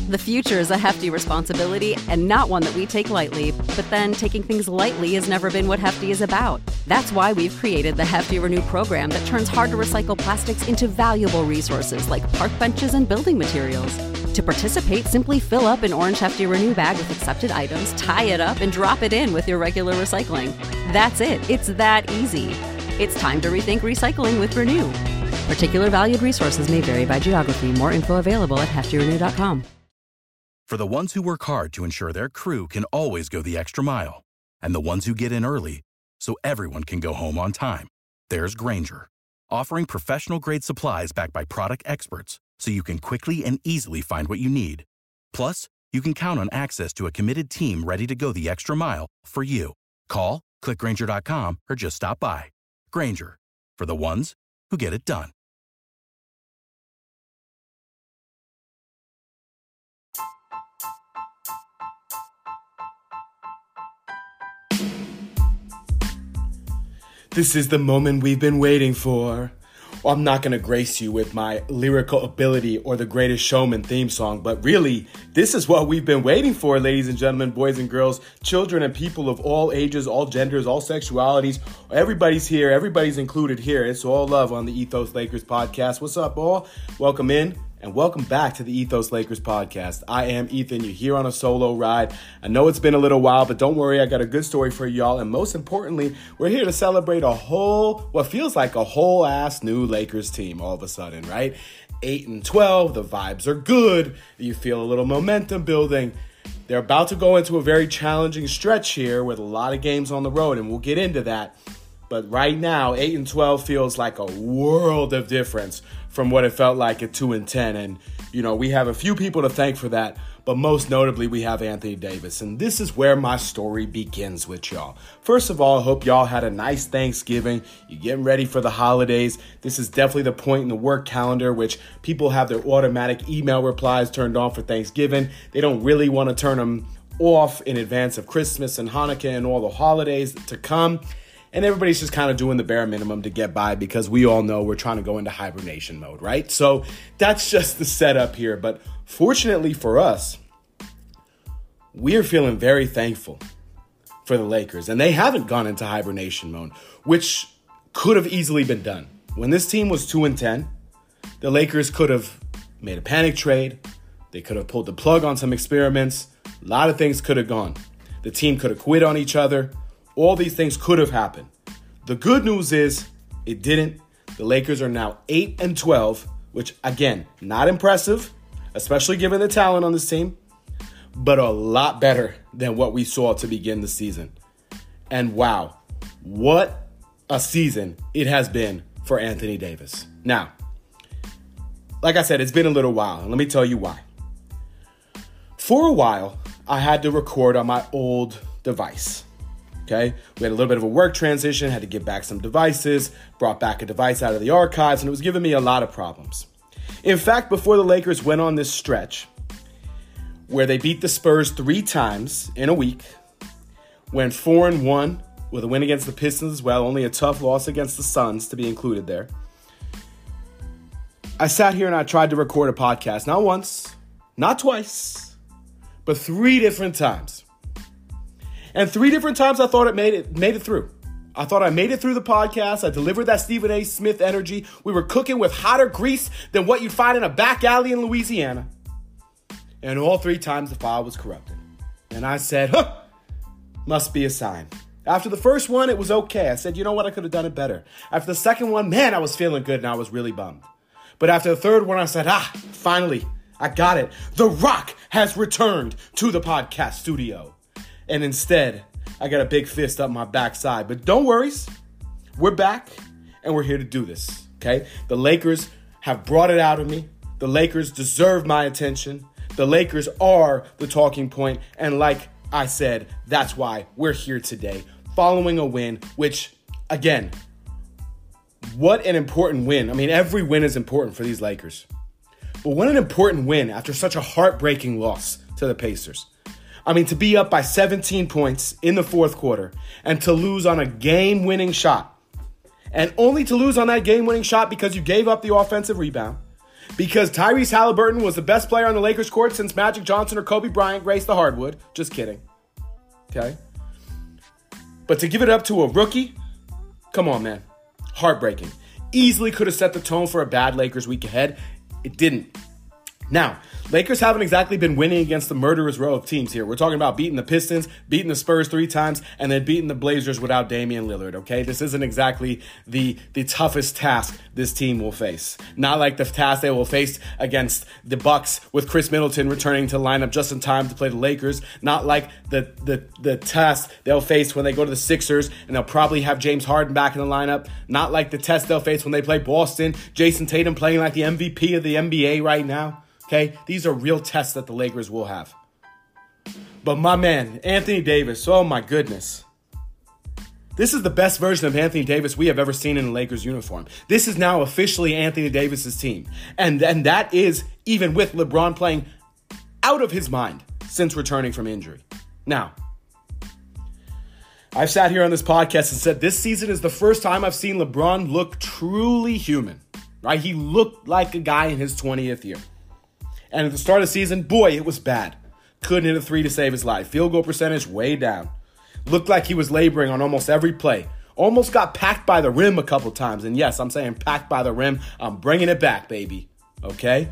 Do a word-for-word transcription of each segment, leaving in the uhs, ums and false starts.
The future is a hefty responsibility and not one that we take lightly, but then taking things lightly has never been what Hefty is about. That's why we've created the Hefty Renew program that turns hard-to-recycle plastics into valuable resources like park benches and building materials. To participate, simply fill up an orange Hefty Renew bag with accepted items, tie it up, and drop it in with your regular recycling. That's it. It's that easy. It's time to rethink recycling with Renew. Particular valued resources may vary by geography. More info available at hefty renew dot com. For the ones who work hard to ensure their crew can always go the extra mile, and the ones who get in early so everyone can go home on time, there's Grainger, offering professional-grade supplies backed by product experts so you can quickly and easily find what you need. Plus, you can count on access to a committed team ready to go the extra mile for you. Call, click grainger dot com, or just stop by. Grainger, for the ones who get it done. This is the moment we've been waiting for. Well, I'm not going to grace you with my lyrical ability or the Greatest Showman theme song, but really, this is what we've been waiting for, ladies and gentlemen, boys and girls, children and people of all ages, all genders, all sexualities. Everybody's here. Everybody's included here. It's all love on the Ethos Lakers podcast. What's up, all? Welcome in. And welcome back to the Ethos Lakers podcast. I am Ethan. You're here on a solo ride. I know it's been a little while, but don't worry. I got a good story for y'all. And most importantly, we're here to celebrate a whole, what feels like a whole ass new Lakers team all of a sudden, right? eight and twelve. The vibes are good. You feel a little momentum building. They're about to go into a very challenging stretch here with a lot of games on the road, and we'll get into that. But right now, eight and twelve feels like a world of difference from what it felt like at two and ten. And, you know, we have a few people to thank for that, but most notably, we have Anthony Davis. And this is where my story begins with y'all. First of all, I hope y'all had a nice Thanksgiving. You're getting ready for the holidays. This is definitely the point in the work calendar which people have their automatic email replies turned on for Thanksgiving. They don't really want to turn them off in advance of Christmas and Hanukkah and all the holidays to come. And everybody's just kind of doing the bare minimum to get by because we all know we're trying to go into hibernation mode, right? So that's just the setup here. But fortunately for us, we're feeling very thankful for the Lakers. And they haven't gone into hibernation mode, which could have easily been done. When this team was two and ten, the Lakers could have made a panic trade. They could have pulled the plug on some experiments. A lot of things could have gone. The team could have quit on each other. All these things could have happened. The good news is it didn't. The Lakers are now eight and twelve, which, again, not impressive, especially given the talent on this team, but a lot better than what we saw to begin the season. And wow, what a season it has been for Anthony Davis. Now, like I said, it's been a little while, and let me tell you why. For a while, I had to record on my old device. Okay, we had a little bit of a work transition, had to get back some devices, brought back a device out of the archives, and it was giving me a lot of problems. In fact, before the Lakers went on this stretch, where they beat the Spurs three times in a week, went four and one with a win against the Pistons as well, only a tough loss against the Suns to be included there. I sat here and I tried to record a podcast, not once, not twice, but three different times. And three different times I thought it made it made it through. I thought I made it through the podcast. I delivered that Stephen A. Smith energy. We were cooking with hotter grease than what you'd find in a back alley in Louisiana. And all three times the file was corrupted. And I said, huh, must be a sign. After the first one, it was okay. I said, you know what? I could have done it better. After the second one, man, I was feeling good and I was really bummed. But after the third one, I said, ah, finally, I got it. The Rock has returned to the podcast studio. And instead, I got a big fist up my backside. But don't worry, we're back and we're here to do this, okay? The Lakers have brought it out of me. The Lakers deserve my attention. The Lakers are the talking point. And like I said, that's why we're here today, following a win, which, again, what an important win. I mean, every win is important for these Lakers. But what an important win after such a heartbreaking loss to the Pacers. I mean, to be up by seventeen points in the fourth quarter and to lose on a game-winning shot. And only to lose on that game-winning shot because you gave up the offensive rebound. Because Tyrese Halliburton was the best player on the Lakers court since Magic Johnson or Kobe Bryant graced the hardwood. Just kidding. Okay? But to give it up to a rookie, come on, man. Heartbreaking. Easily could have set the tone for a bad Lakers week ahead. It didn't. Now, Lakers haven't exactly been winning against the murderous row of teams here. We're talking about beating the Pistons, beating the Spurs three times, and then beating the Blazers without Damian Lillard, okay? This isn't exactly the, the toughest task this team will face. Not like the task they will face against the Bucks with Chris Middleton returning to the lineup just in time to play the Lakers. Not like the, the, the task they'll face when they go to the Sixers, and they'll probably have James Harden back in the lineup. Not like the test they'll face when they play Boston. Jason Tatum playing like the M V P of the N B A right now. Okay, these are real tests that the Lakers will have. But my man, Anthony Davis, oh my goodness. This is the best version of Anthony Davis we have ever seen in a Lakers uniform. This is now officially Anthony Davis's team. And, and that is even with LeBron playing out of his mind since returning from injury. Now, I've sat here on this podcast and said this season is the first time I've seen LeBron look truly human. Right? He looked like a guy in his twentieth year. And at the start of the season, boy, it was bad. Couldn't hit a three to save his life. Field goal percentage way down. Looked like he was laboring on almost every play. Almost got packed by the rim a couple times. And yes, I'm saying packed by the rim. I'm bringing it back, baby. Okay?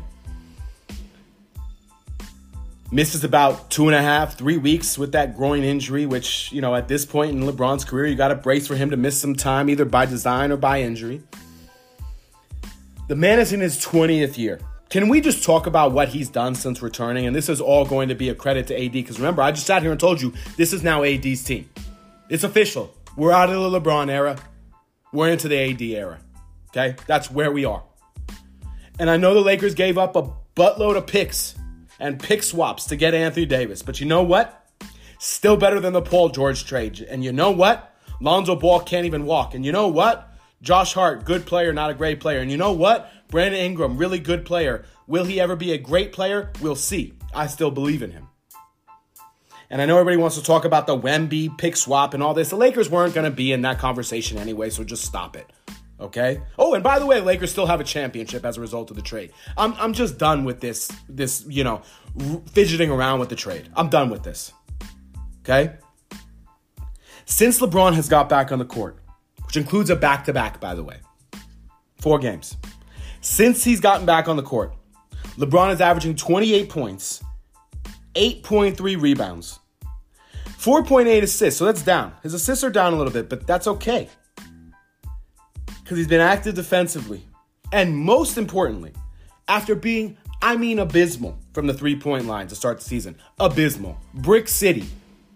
Misses about two and a half, three weeks with that groin injury, which, you know, at this point in LeBron's career, you got to brace for him to miss some time, either by design or by injury. The man is in his twentieth year. Can we just talk about what he's done since returning? And this is all going to be a credit to A D. Because remember, I just sat here and told you, this is now A D's team. It's official. We're out of the LeBron era. We're into the A D era. Okay? That's where we are. And I know the Lakers gave up a buttload of picks and pick swaps to get Anthony Davis. But you know what? Still better than the Paul George trade. And you know what? Lonzo Ball can't even walk. And you know what? Josh Hart, good player, not a great player. And you know what? Brandon Ingram, really good player. Will he ever be a great player? We'll see. I still believe in him. And I know everybody wants to talk about the Wemby pick swap and all this. The Lakers weren't going to be in that conversation anyway, so just stop it. Okay? Oh, and by the way, the Lakers still have a championship as a result of the trade. I'm I'm just done with this, this, you know, fidgeting around with the trade. I'm done with this. Okay? Since LeBron has got back on the court, which includes a back-to-back, by the way, four games. Since he's gotten back on the court, LeBron is averaging twenty-eight points, eight point three rebounds, four point eight assists. So that's down. His assists are down a little bit, but that's okay. Because he's been active defensively. And most importantly, after being, I mean, abysmal from the three-point line to start the season. Abysmal. Brick City.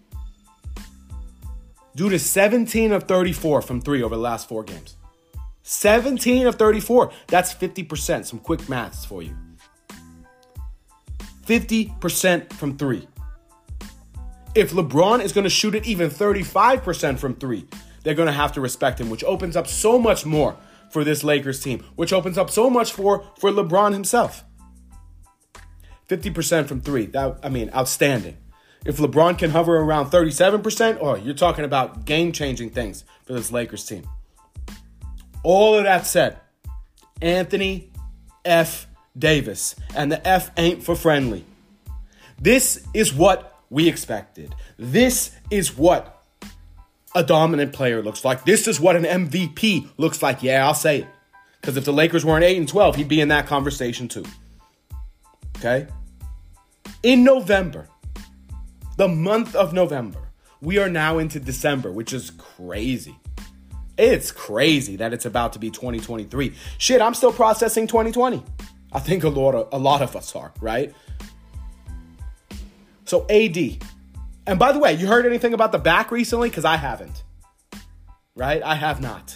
Due to seventeen of thirty-four from three over the last four games. seventeen of thirty-four. That's fifty percent. Some quick maths for you. fifty percent from three. If LeBron is going to shoot it even thirty-five percent from three, they're going to have to respect him, which opens up so much more for this Lakers team, which opens up so much for, for LeBron himself. fifty percent from three. That, I mean, outstanding. If LeBron can hover around thirty-seven percent, oh, you're talking about game-changing things for this Lakers team. All of that said, Anthony F. Davis, and the F ain't for friendly. This is what we expected. This is what a dominant player looks like. This is what an M V P looks like. Yeah, I'll say it. Because if the Lakers weren't eight and twelve, he'd be in that conversation too. Okay? In November, the month of November, we are now into December, which is crazy. It's crazy that it's about to be twenty twenty-three. Shit, I'm still processing twenty twenty. I think a lot of, a lot of us are, right? So A D. And by the way, you heard anything about the back recently? Because I haven't. Right? I have not.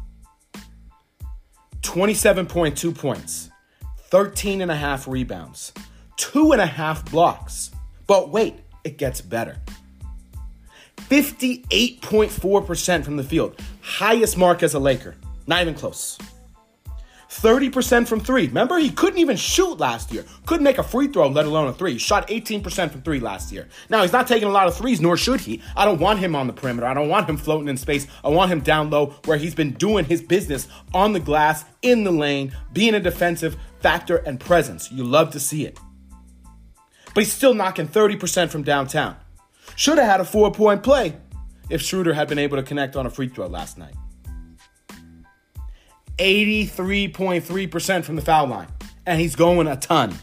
twenty-seven point two points. thirteen and a half rebounds. Two and a half blocks. But wait, it gets better. fifty-eight point four percent from the field. Highest mark as a Laker. Not even close. thirty percent from three. Remember, he couldn't even shoot last year. Couldn't make a free throw, let alone a three. He shot eighteen percent from three last year. Now, he's not taking a lot of threes, nor should he. I don't want him on the perimeter. I don't want him floating in space. I want him down low where he's been doing his business on the glass, in the lane, being a defensive factor and presence. You love to see it. But he's still knocking thirty percent from downtown. Should have had a four-point play if Schroeder had been able to connect on a free throw last night. eighty-three point three percent from the foul line. And he's going a ton.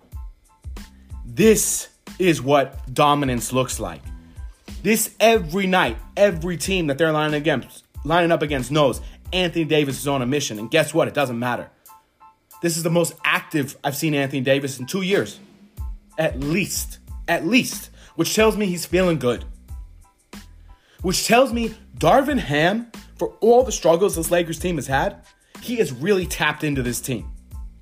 This is what dominance looks like. This every night, every team that they're lining against, lining up against knows Anthony Davis is on a mission. And guess what? It doesn't matter. This is the most active I've seen Anthony Davis in two years. At least. At least. Which tells me he's feeling good. Which tells me Darvin Ham, for all the struggles this Lakers team has had, he has really tapped into this team.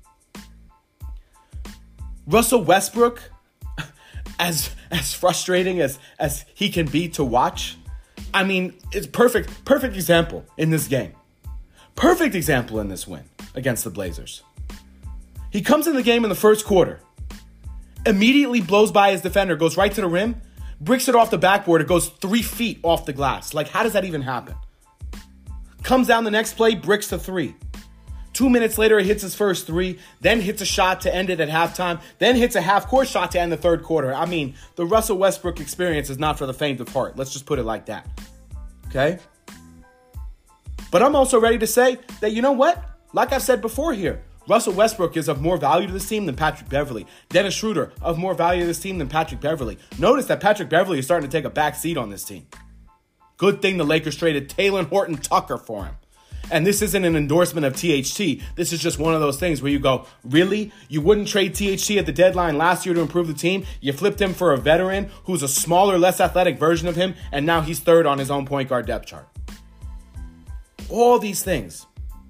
Russell Westbrook, as as frustrating as, as he can be to watch, I mean, it's perfect, perfect example in this game. Perfect example in this win against the Blazers. He comes in the game in the first quarter, immediately blows by his defender, goes right to the rim, bricks it off the backboard, it goes three feet off the glass. Like, how does that even happen? Comes down the next play, bricks the three. Two minutes later, he hits his first three, then hits a shot to end it at halftime, then hits a half-court shot to end the third quarter. I mean, the Russell Westbrook experience is not for the faint of heart. Let's just put it like that. Okay? But I'm also ready to say that, you know what? Like I've said before here, Russell Westbrook is of more value to this team than Patrick Beverley. Dennis Schroeder, of more value to this team than Patrick Beverley. Notice that Patrick Beverley is starting to take a back seat on this team. Good thing the Lakers traded Taylor Horton Tucker for him. And this isn't an endorsement of T H T. This is just one of those things where you go, really? You wouldn't trade T H T at the deadline last year to improve the team? You flipped him for a veteran who's a smaller, less athletic version of him, and now he's third on his own point guard depth chart. All these things.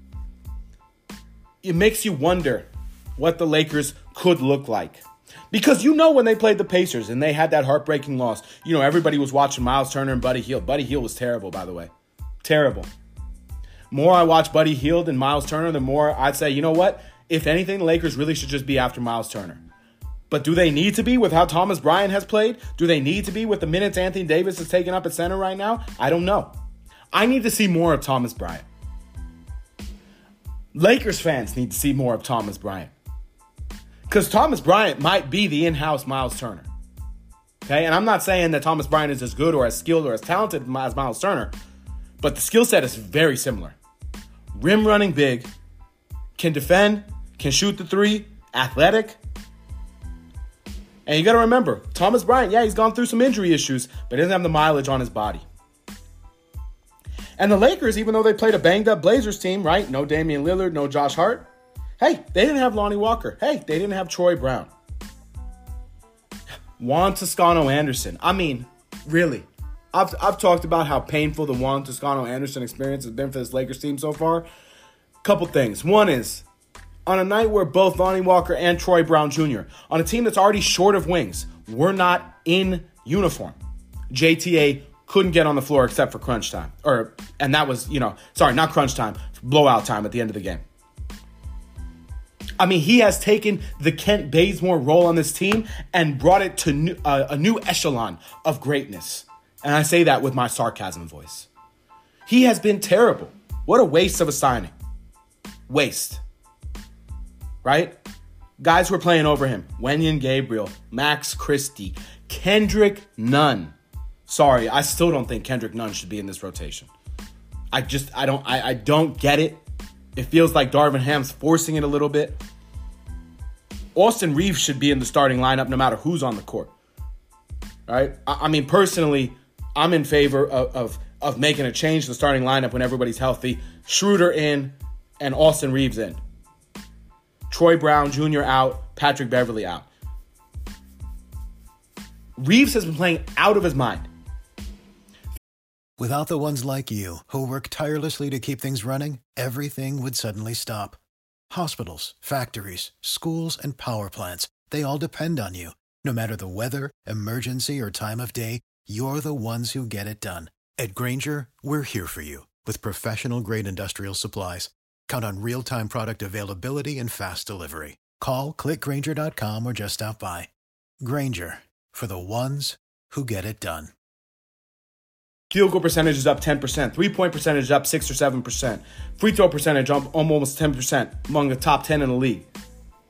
It makes you wonder what the Lakers could look like. Because you know when they played the Pacers and they had that heartbreaking loss, you know, everybody was watching Miles Turner and Buddy Hield. Buddy Hield was terrible, by the way. Terrible. More I watch Buddy Hield and Miles Turner, the more I'd say, you know what? If anything, the Lakers really should just be after Miles Turner. But do they need to be with how Thomas Bryant has played? Do they need to be with the minutes Anthony Davis is taking up at center right now? I don't know. I need to see more of Thomas Bryant. Lakers fans need to see more of Thomas Bryant. Because Thomas Bryant might be the in-house Miles Turner. Okay, and I'm not saying that Thomas Bryant is as good or as skilled or as talented as Miles Turner, but the skill set is very similar. Rim running big, can defend, can shoot the three, athletic. And you got to remember, Thomas Bryant, yeah, he's gone through some injury issues, but he doesn't have the mileage on his body. And the Lakers, even though they played a banged-up Blazers team, right? No Damian Lillard, no Josh Hart. Hey, they didn't have Lonnie Walker. Hey, they didn't have Troy Brown. Juan Toscano-Anderson. I mean, really. I've I've talked about how painful the Juan Toscano-Anderson experience has been for this Lakers team so far. Couple things. One is, on a night where both Lonnie Walker and Troy Brown Junior, on a team that's already short of wings, were not in uniform. J T A couldn't get on the floor except for crunch time. Or, and that was, you know, sorry, not crunch time, blowout time at the end of the game. I mean, he has taken the Kent Bazemore role on this team and brought it to new, uh, a new echelon of greatness. And I say that with my sarcasm voice. He has been terrible. What a waste of a signing. Waste. Right? Guys who are playing over him. Wenyen Gabriel, Max Christie, Kendrick Nunn. Sorry, I still don't think Kendrick Nunn should be in this rotation. I just, I don't, I, I don't get it. It feels like Darvin Ham's forcing it a little bit. Austin Reeves should be in the starting lineup no matter who's on the court. Right? I, I mean, personally, I'm in favor of, of, of making a change to the starting lineup when everybody's healthy. Schroeder in and Austin Reeves in. Troy Brown Junior out, Patrick Beverley out. Reeves has been playing out of his mind. Without the ones like you, who work tirelessly to keep things running, everything would suddenly stop. Hospitals, factories, schools, and power plants, they all depend on you. No matter the weather, emergency, or time of day, you're the ones who get it done. At Grainger, we're here for you with professional-grade industrial supplies. Count on real-time product availability and fast delivery. Call, click Grainger dot com, or just stop by. Grainger, for the ones who get it done. Field goal percentage is up ten percent. Three-point percentage is up six or seven percent. Free throw percentage up almost ten percent, among the top ten in the league.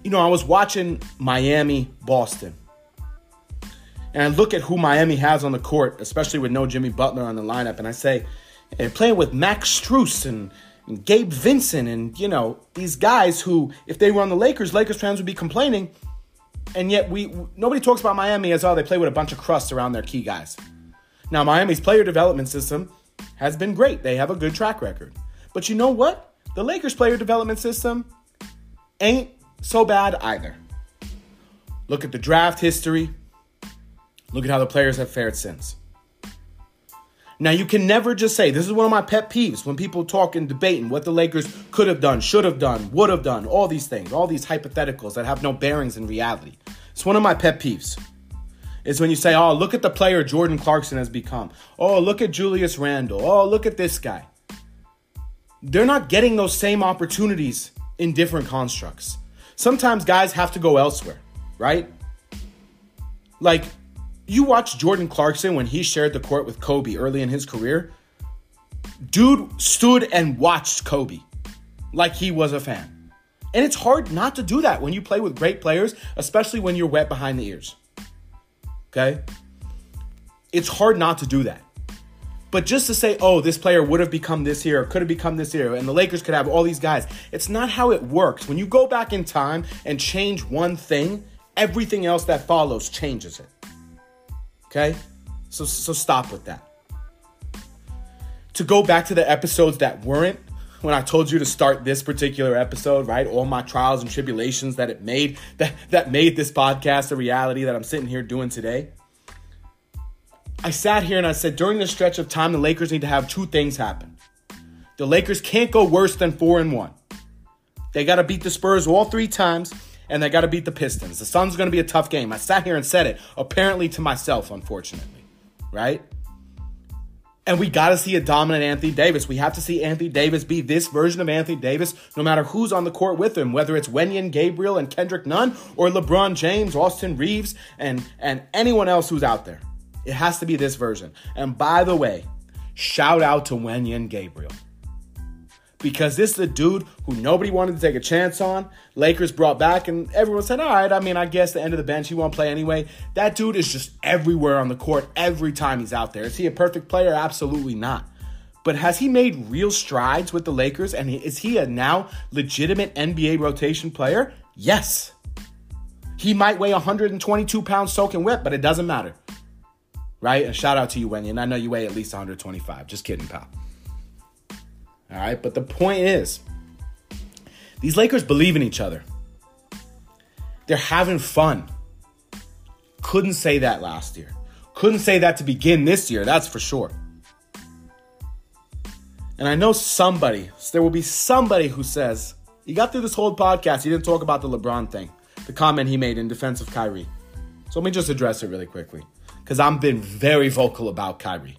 you know, I was watching Miami, Boston. And I look at who Miami has on the court, especially with no Jimmy Butler on the lineup. And I say, they're playing with Max Strus and, and Gabe Vincent. And, you know, these guys who, if they were on the Lakers, Lakers fans would be complaining. And yet we nobody talks about Miami as, oh, they play with a bunch of crusts around their key guys. Now, Miami's player development system has been great. They have a good track record. But you know what? The Lakers' player development system ain't so bad either. Look at the draft history. Look at how the players have fared since. Now, you can never just say, this is one of my pet peeves, when people talk and debating what the Lakers could have done, should have done, would have done, all these things, all these hypotheticals that have no bearings in reality. It's one of my pet peeves. It's when you say, oh, look at the player Jordan Clarkson has become. Oh, look at Julius Randle. Oh, look at this guy. They're not getting those same opportunities in different constructs. Sometimes guys have to go elsewhere, right? Like, you watch Jordan Clarkson when he shared the court with Kobe early in his career. Dude stood and watched Kobe like he was a fan. And it's hard not to do that when you play with great players, especially when you're wet behind the ears. Okay? It's hard not to do that. But just to say, oh, this player would have become this here, or could have become this here, and the Lakers could have all these guys, it's not how it works. When you go back in time and change one thing, everything else that follows changes it. Okay? So, so stop with that. To go back to the episodes that weren't, when I told you to start this particular episode, right? All my trials and tribulations that it made, that, that made this podcast a reality that I'm sitting here doing today. I sat here and I said, during this stretch of time, the Lakers need to have two things happen. The Lakers can't go worse than four and one. They got to beat the Spurs all three times, and they got to beat the Pistons. The Suns are going to be a tough game. I sat here and said it, apparently to myself, unfortunately, right? And we got to see a dominant Anthony Davis. We have to see Anthony Davis be this version of Anthony Davis, no matter who's on the court with him, whether it's Wenyen Gabriel and Kendrick Nunn, or LeBron James, Austin Reeves, and, and anyone else who's out there. It has to be this version. And by the way, shout out to Wenyen Gabriel. Because this is a dude who nobody wanted to take a chance on. Lakers brought back and everyone said, all right, I mean, I guess the end of the bench, he won't play anyway. That dude is just everywhere on the court every time he's out there. Is he a perfect player? Absolutely not. But has he made real strides with the Lakers? And is he a now legitimate N B A rotation player? Yes. He might weigh one hundred twenty-two pounds soaking wet, but it doesn't matter. Right? And shout out to you, Wenyen. I know you weigh at least one hundred twenty-five. Just kidding, pal. All right, but the point is, these Lakers believe in each other. They're having fun. Couldn't say that last year. Couldn't say that to begin this year, that's for sure. And I know somebody, there will be somebody who says, you got through this whole podcast, you didn't talk about the LeBron thing, the comment he made in defense of Kyrie. So let me just address it really quickly, because I've been very vocal about Kyrie.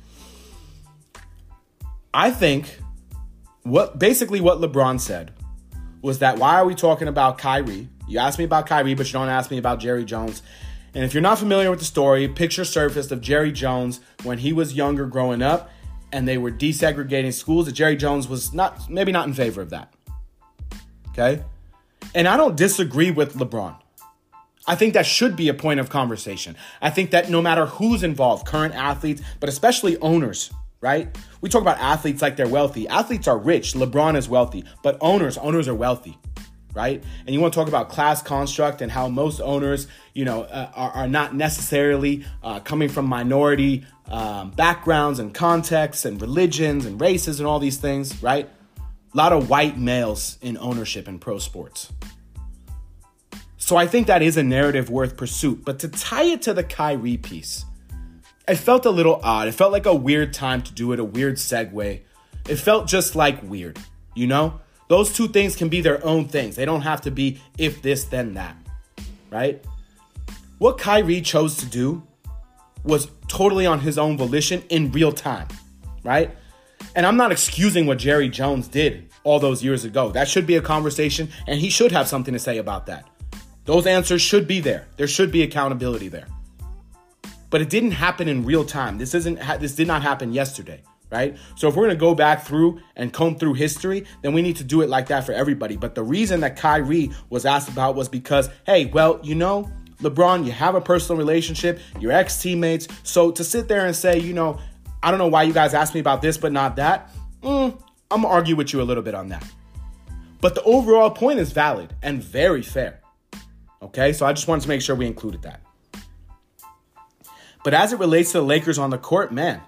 I think what basically what LeBron said was that, why are we talking about Kyrie? You asked me about Kyrie, but you don't ask me about Jerry Jones. And if you're not familiar with the story, picture surfaced of Jerry Jones when he was younger growing up and they were desegregating schools, that Jerry Jones was not, maybe not in favor of that. Okay? And I don't disagree with LeBron. I think that should be a point of conversation. I think that no matter who's involved, current athletes, but especially owners, right? We talk about athletes like they're wealthy. Athletes are rich. LeBron is wealthy. But owners, owners are wealthy, right? And you want to talk about class construct and how most owners, you know, uh, are, are not necessarily uh, coming from minority um, backgrounds and contexts and religions and races and all these things, right? A lot of white males in ownership in pro sports. So I think that is a narrative worth pursuit. But to tie it to the Kyrie piece, it felt a little odd. It felt like a weird time to do it, a weird segue. It felt just like weird, you know? Those two things can be their own things. They don't have to be if this, then that, right? What Kyrie chose to do was totally on his own volition in real time, right? And I'm not excusing what Jerry Jones did all those years ago. That should be a conversation, and he should have something to say about that. Those answers should be there. There should be accountability there. But it didn't happen in real time. This isn't. This did not happen yesterday, right? So if we're going to go back through and comb through history, then we need to do it like that for everybody. But the reason that Kyrie was asked about was because, hey, well, you know, LeBron, you have a personal relationship, you're ex-teammates. So to sit there and say, you know, I don't know why you guys asked me about this, but not that, mm, I'm going to argue with you a little bit on that. But the overall point is valid and very fair. Okay, so I just wanted to make sure we included that. But as it relates to the Lakers on the court, man,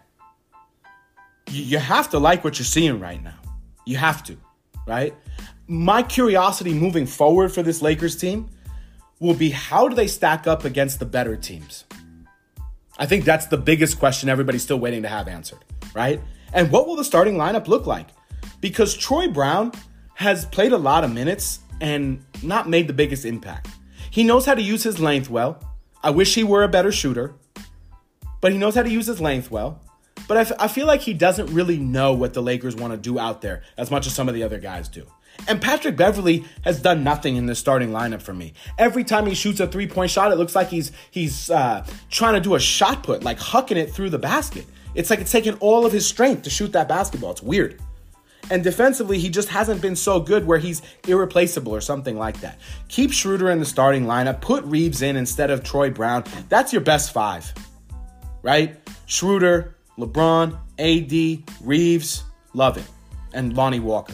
you, you have to like what you're seeing right now. You have to, right? My curiosity moving forward for this Lakers team will be, how do they stack up against the better teams? I think that's the biggest question everybody's still waiting to have answered, right? And what will the starting lineup look like? Because Troy Brown has played a lot of minutes and not made the biggest impact. He knows how to use his length well. I wish he were a better shooter, but he knows how to use his length well. But I, f- I feel like he doesn't really know what the Lakers want to do out there as much as some of the other guys do. And Patrick Beverley has done nothing in the starting lineup for me. Every time he shoots a three-point shot, it looks like he's he's uh, trying to do a shot put, like hucking it through the basket. It's like it's taking all of his strength to shoot that basketball. It's weird. And defensively, he just hasn't been so good where he's irreplaceable or something like that. Keep Schroeder in the starting lineup. Put Reeves in instead of Troy Brown. That's your best five, right? Schroeder, LeBron, A D, Reeves, love it. And Lonnie Walker.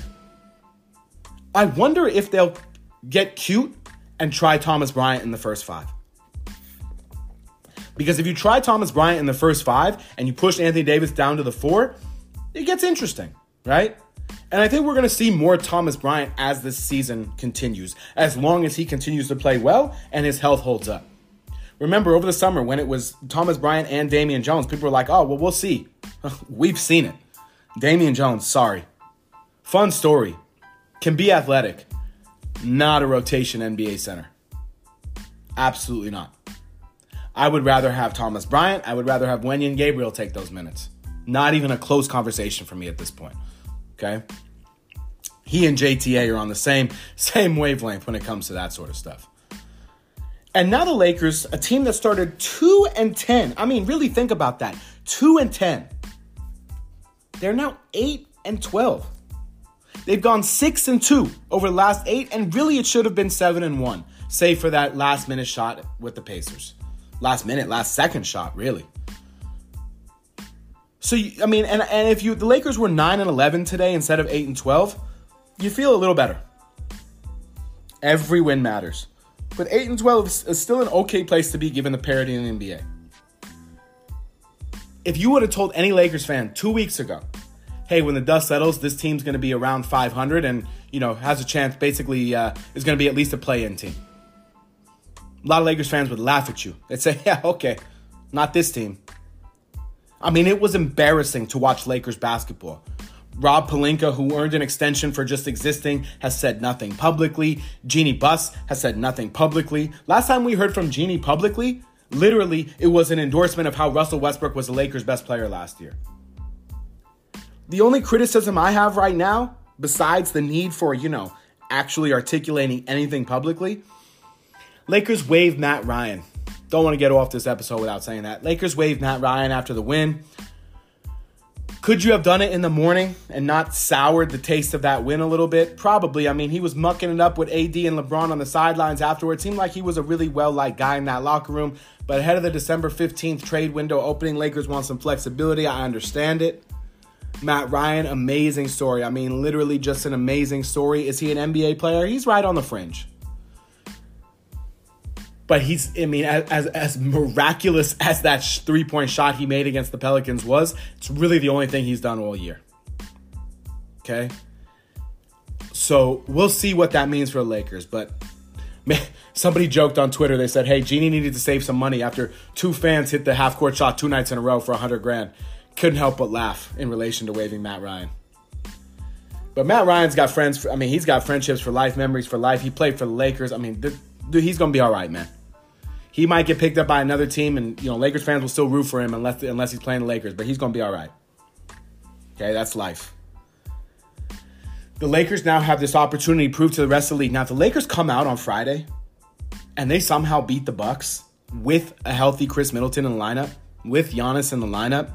I wonder if they'll get cute and try Thomas Bryant in the first five. Because if you try Thomas Bryant in the first five and you push Anthony Davis down to the four, it gets interesting, right? And I think we're going to see more Thomas Bryant as this season continues, as long as he continues to play well and his health holds up. Remember, over the summer when it was Thomas Bryant and Damian Jones, people were like, oh, well, we'll see. We've seen it. Damian Jones, sorry. Fun story. Can be athletic. Not a rotation N B A center. Absolutely not. I would rather have Thomas Bryant. I would rather have Wenyen Gabriel take those minutes. Not even a close conversation for me at this point. Okay? He and J T A are on the same, same wavelength when it comes to that sort of stuff. And now the Lakers, a team that started two and ten. I mean, really think about that. two and ten. They're now eight and twelve. They've gone six and two over the last eight, and really it should have been seven and one, save for that last minute shot with the Pacers. Last minute, last second shot, really. So, I mean, and, and if you the Lakers were nine and eleven today instead of eight and twelve, you feel a little better. Every win matters. But eight and twelve is still an okay place to be given the parity in the N B A. If you would have told any Lakers fan two weeks ago, hey, when the dust settles, this team's going to be around five hundred and, you know, has a chance, basically, uh, is going to be at least a play-in team. A lot of Lakers fans would laugh at you. They'd say, yeah, okay, not this team. I mean, it was embarrassing to watch Lakers basketball. Rob Pelinka, who earned an extension for just existing, has said nothing publicly. Jeannie Buss has said nothing publicly. Last time we heard from Jeannie publicly, literally, it was an endorsement of how Russell Westbrook was the Lakers' best player last year. The only criticism I have right now, besides the need for, you know, actually articulating anything publicly, Lakers waived Matt Ryan. Don't want to get off this episode without saying that. Lakers waived Matt Ryan after the win. Could you have done it in the morning and not soured the taste of that win a little bit? Probably. I mean, he was mucking it up with A D and LeBron on the sidelines afterwards. Seemed like he was a really well-liked guy in that locker room. But ahead of the December fifteenth trade window opening, Lakers want some flexibility. I understand it. Matt Ryan, amazing story. I mean, literally just an amazing story. Is he an N B A player? He's right on the fringe. But he's, I mean, as as miraculous as that three-point shot he made against the Pelicans was, it's really the only thing he's done all year. Okay? So we'll see what that means for the Lakers. But man, somebody joked on Twitter. They said, hey, Jeannie needed to save some money after two fans hit the half-court shot two nights in a row for one hundred grand. Couldn't help but laugh in relation to waiving Matt Ryan. But Matt Ryan's got friends. For, I mean, he's got friendships for life, memories for life. He played for the Lakers. I mean, th- dude, he's going to be all right, man. He might get picked up by another team, and, you know, Lakers fans will still root for him unless unless he's playing the Lakers. But he's going to be all right. Okay, that's life. The Lakers now have this opportunity to prove to the rest of the league. Now, if the Lakers come out on Friday and they somehow beat the Bucks with a healthy Chris Middleton in the lineup, with Giannis in the lineup,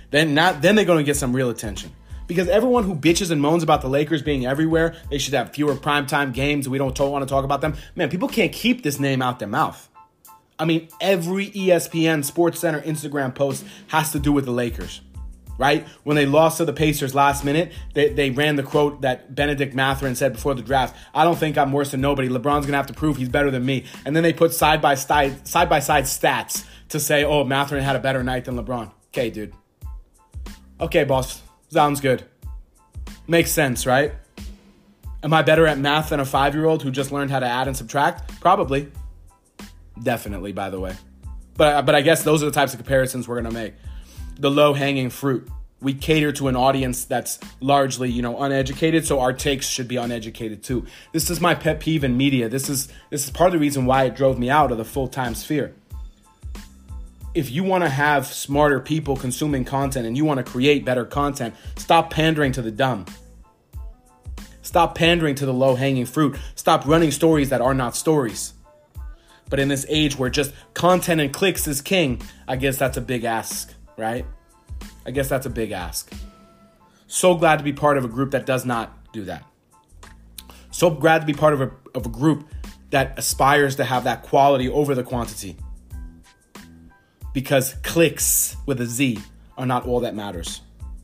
Then not then they're going to get some real attention. Because everyone who bitches and moans about the Lakers being everywhere, they should have fewer primetime games, we don't want to talk about them. Man, people can't keep this name out their mouth. I mean, every E S P N, SportsCenter, Instagram post has to do with the Lakers, right? When they lost to the Pacers last minute, they, they ran the quote that Benedict Mathurin said before the draft, I don't think I'm worse than nobody. LeBron's going to have to prove he's better than me. And then they put side-by-side side-by-side stats to say, oh, Mathurin had a better night than LeBron. Okay, dude. Okay, boss. Sounds good. Makes sense, right? Am I better at math than a five-year-old who just learned how to add and subtract? Probably. Definitely, by the way. But, but I guess those are the types of comparisons we're going to make. The low-hanging fruit. We cater to an audience that's largely, you know, uneducated, so our takes should be uneducated too. This is my pet peeve in media. This is this is part of the reason why it drove me out of the full-time sphere. If you want to have smarter people consuming content and you want to create better content, stop pandering to the dumb. Stop pandering to the low-hanging fruit. Stop running stories that are not stories. But in this age where just content and clicks is king, I guess that's a big ask, right? I guess that's a big ask. So glad to be part of a group that does not do that. So glad to be part of a, of a group that aspires to have that quality over the quantity. Because clicks with a Z are not all that matters.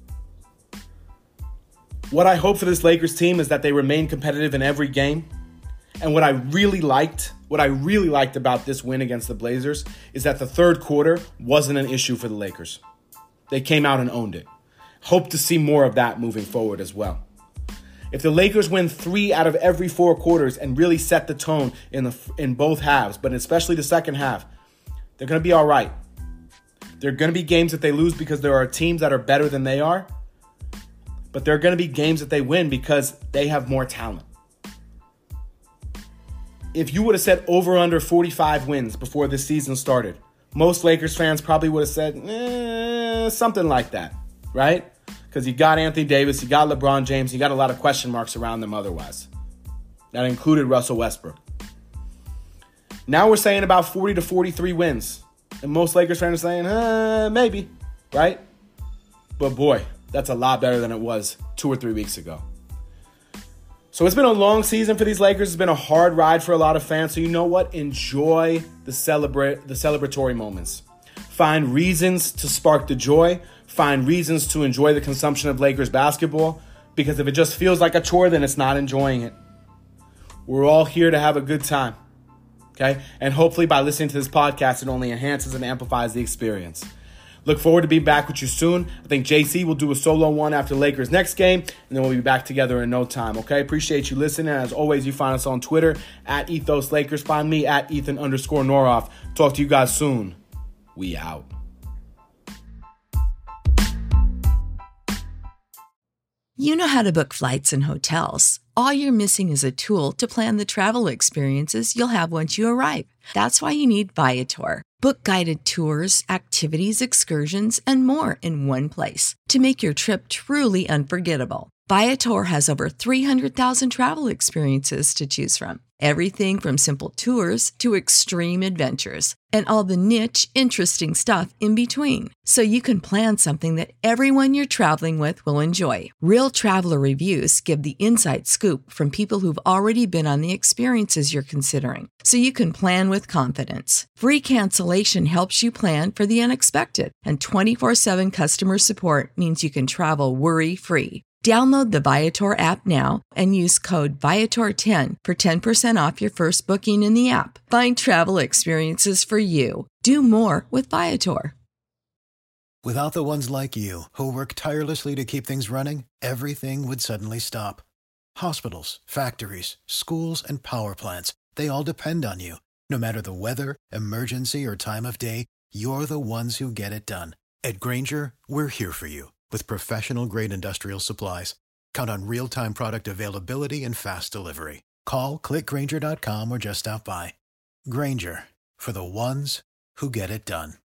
What I hope for this Lakers team is that they remain competitive in every game. And what I really liked, what I really liked about this win against the Blazers is that the third quarter wasn't an issue for the Lakers. They came out and owned it. Hope to see more of that moving forward as well. If the Lakers win three out of every four quarters and really set the tone in the in both halves, but especially the second half, they're going to be all right. There are going to be games that they lose because there are teams that are better than they are. But there are going to be games that they win because they have more talent. If you would have said over under forty-five wins before this season started, most Lakers fans probably would have said eh, something like that, right? Because you got Anthony Davis, you got LeBron James, you got a lot of question marks around them otherwise. That included Russell Westbrook. Now we're saying about forty to forty-three wins. And most Lakers fans are saying, uh, maybe, right? But boy, that's a lot better than it was two or three weeks ago. So it's been a long season for these Lakers. It's been a hard ride for a lot of fans. So you know what? Enjoy the celebrate the celebratory moments. Find reasons to spark the joy. Find reasons to enjoy the consumption of Lakers basketball. Because if it just feels like a chore, then it's not enjoying it. We're all here to have a good time. Okay? And hopefully by listening to this podcast, it only enhances and amplifies the experience. Look forward to being back with you soon. I think J C will do a solo one after Lakers' next game, and then we'll be back together in no time, okay? Appreciate you listening. As always, you find us on Twitter, at Ethos Lakers. Find me at Ethan underscore Noroff. Talk to you guys soon. We out. You know how to book flights and hotels. All you're missing is a tool to plan the travel experiences you'll have once you arrive. That's why you need Viator. Book guided tours, activities, excursions, and more in one place to make your trip truly unforgettable. Viator has over three hundred thousand travel experiences to choose from. Everything from simple tours to extreme adventures and all the niche, interesting stuff in between. So you can plan something that everyone you're traveling with will enjoy. Real traveler reviews give the inside scoop from people who've already been on the experiences you're considering. So you can plan with confidence. Free cancellation helps you plan for the unexpected. And twenty-four seven customer support means you can travel worry-free. Download the Viator app now and use code Viator ten for ten percent off your first booking in the app. Find travel experiences for you. Do more with Viator. Without the ones like you, who work tirelessly to keep things running, everything would suddenly stop. Hospitals, factories, schools, and power plants, they all depend on you. No matter the weather, emergency, or time of day, you're the ones who get it done. At Grainger, we're here for you with professional-grade industrial supplies. Count on real-time product availability and fast delivery. Call, click Grainger dot com, or just stop by. Grainger, for the ones who get it done.